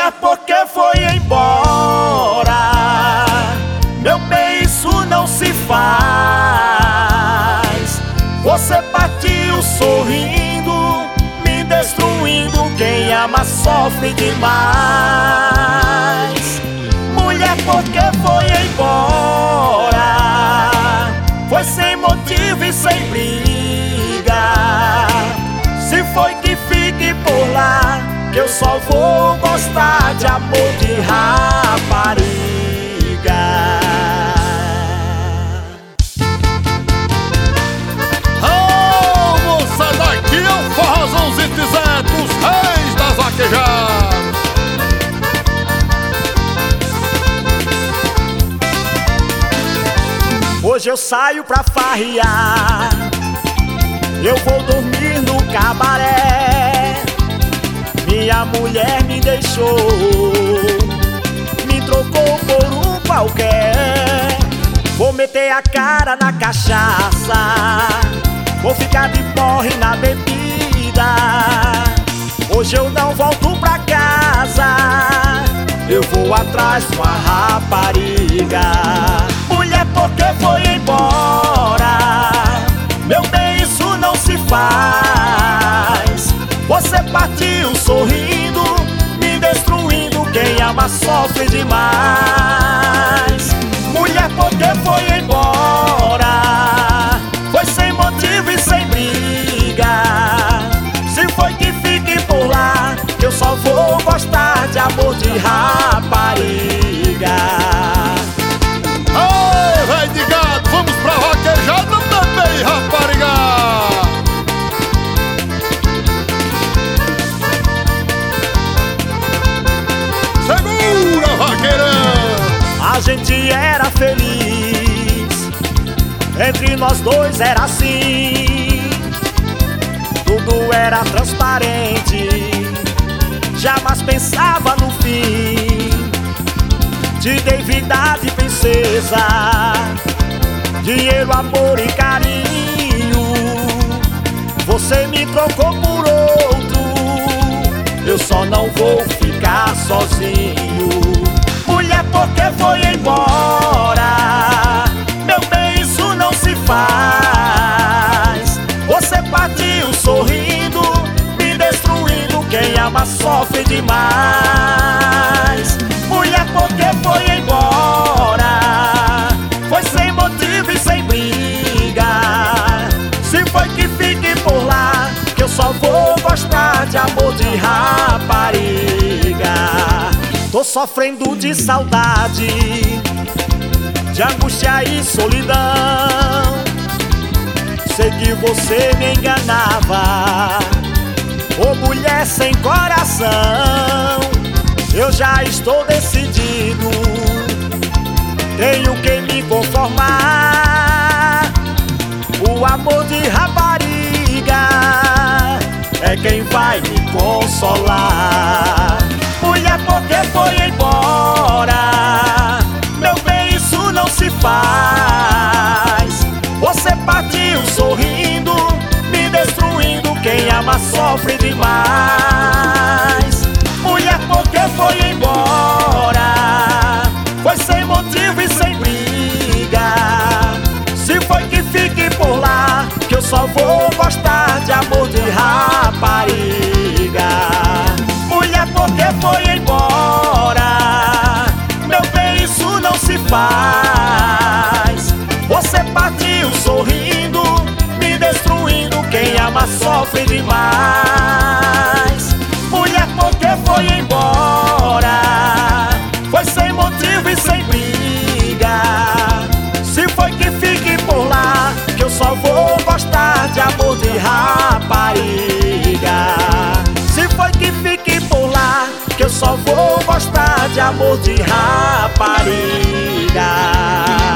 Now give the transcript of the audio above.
Mulher, por que foi embora? Meu bem, isso não se faz. Você partiu sorrindo, me destruindo. Quem ama sofre demais. Mulher, por que foi embora? Foi sem motivo e sem briga. Se foi que fique por lá, que eu só vou gostar de amor de rapariga. Oh, moça, daqui é o Forrozão Zitizé dos reis das vaquejadas. Hoje eu saio pra farrear, eu vou dormir no cabaré. Minha mulher me deixou, me trocou por um qualquer. Vou meter a cara na cachaça, vou ficar de porre na bebida. Hoje eu não volto pra casa, eu vou atrás com a rapariga. Mulher, por que foi embora? Meu bem, isso não se faz. Você partiu sorrindo, me destruindo. Quem ama sofre demais. Mulher, por que foi embora? Foi sem motivo e sem briga. Se foi que fique por lá, que eu só vou gostar de amor de rapariga. Ei, véi de gado, vamos pra vaquejada também, rapariga. Segura, vaqueirão. A gente era feliz, entre nós dois era assim. Tudo era transparente, jamais pensava no fim. Te dei vida de princesa, dinheiro, amor e carinho. Você me trocou por outro, eu só não vou ficar sozinho. Mulher, por que foi embora? Meu bem, isso não se faz. Você partiu sorrindo, me destruindo. Quem ama sofre demais. Mulher, por que foi embora? Foi sem motivo e sem briga. Se foi que fique por lá, que eu só vou gostar de amor de rapariga. Tô sofrendo de saudade, de angústia e solidão. Sei que você me enganava, ô mulher sem coração. Eu já estou decidido, tenho que me conformar. O amor de rapariga é quem vai me consolar. Mulher, por que foi embora? Meu bem, isso não se faz. Você partiu sorrindo, me destruindo. Quem ama sofre demais. Mulher, por que foi embora? Foi sem motivo e sem briga. Se foi que fique por lá, que eu só vou gostar de amor de rapariga. Mulher, por que foi embora? Meu bem, isso não se faz. Você partiu sorrindo, me destruindo. Quem ama sofre demais. Mulher, por que foi embora? Foi sem motivo e sem briga. Se foi que fique por lá, que eu só vou gostar de amor de rapariga. Se foi que fique por lá, que eu só vou gostar de amor de rapariga.